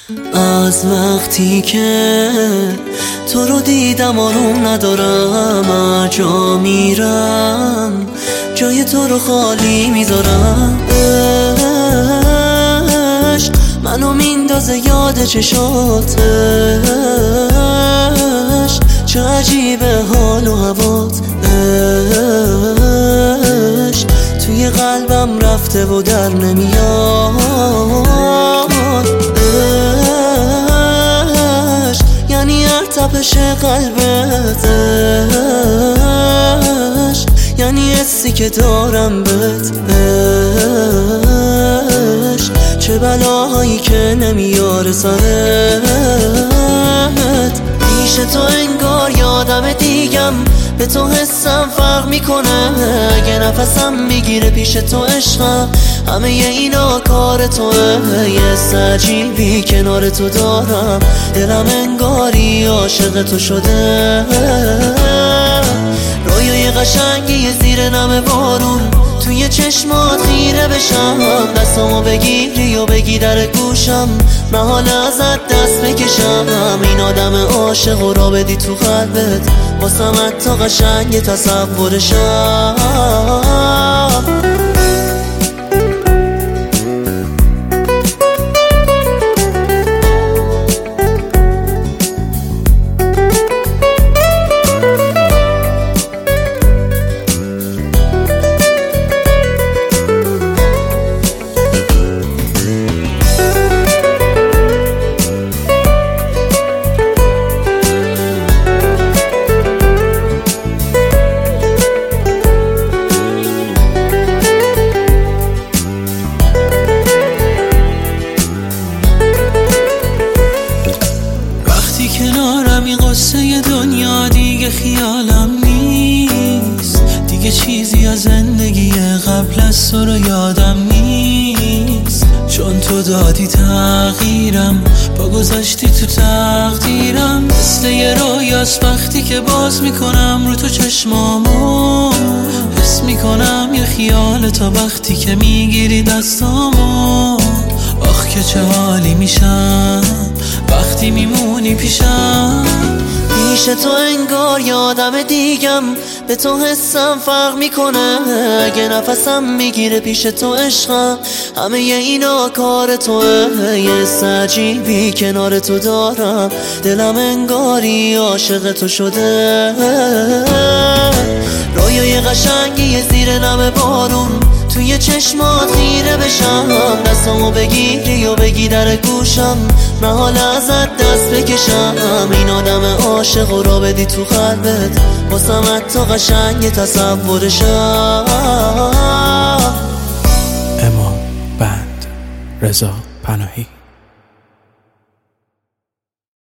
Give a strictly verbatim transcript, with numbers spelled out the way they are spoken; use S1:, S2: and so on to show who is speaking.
S1: از وقتی که تو رو دیدم آروم ندارم، هر جا میرم جای تو رو خالی میذارم. عشق منو میندازه یاد چشاتش، چه عجیبه حال و هوات. عشق توی قلبم رفته و در نمیاد. عشق یعنی هر تپش قلبت، عشق یعنی حسی که دارم بهت. عشق چه بلاهایی که نمیاره سرت. پیش تو انگار یادم دیگم، به تو حسم فرق میکنه. اگه نفسم میگیره پیش تو عشقم، همه اینا کار توه. یه حس عجیبی کنار تو دارم، دلم انگاری عاشق تو شده. رویای قشنگی زیر نم بارون، توی چشمات خیره بشم. دستامو بگیری و بگی در گوشم، محال ازت دست بکشم. این آدم عاشق و را بدی تو قلبت، واسم حتی قشنگ تصورشم.
S2: کنارم این قصه دنیا دیگه خیالم نیست، دیگه چیزی از زندگی قبل از تو رو یادم نیست. چون تو دادی تغییرم، با گذاشتی تو تقدیرم. مثل یه رویاست وقتی که باز میکنم رو تو چشمامو، حس میکنم یه خیال تا وقتی که میگیری دستامو. آخ که چه حالی میشم وقتی میمونی پیشم.
S1: پیش تو انگار یادم دیگم، به تو حسم فرق میکنه. اگه نفسم میگیره پیش تو عشقم، همه اینا کار توه. یه حس عجیبی کنار تو دارم، دلم انگاری عاشق تو شده. رویای قشنگی زیر نم بارون، توی چشمات خیره بشم. دستامو بگیری و بگی در گوشم، محال ازت دست بکشم. این آدم عاشق و را بدی تو قلبت، واسم حتی قشنگ تصورشم.
S3: امام بند رضا پناهی.